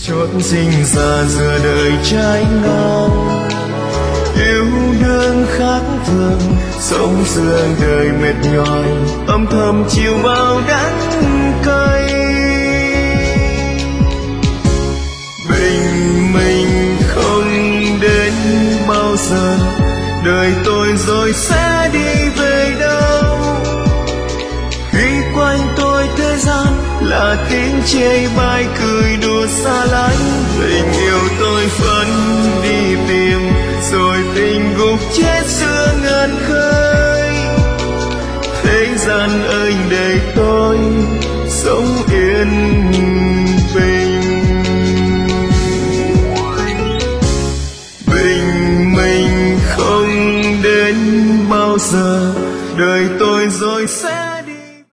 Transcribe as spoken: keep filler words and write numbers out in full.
chót sinh ra giữa đời trái ngang, yêu đương khác thường sống sương đời mệt nhòi, âm thầm chịu bao đắng cay. Bình minh không đến bao giờ, đời tôi rồi sẽ đi về đâu? Khi quanh tôi thế gian là tiếng chê bai cười đùa xa lánh, tình yêu tôi vẫn đi tìm, rồi tình gục chết giữa ngàn khơi. Thế gian ơi để tôi sống yên bình. Bình minh không đến bao giờ, đời tôi rồi sẽ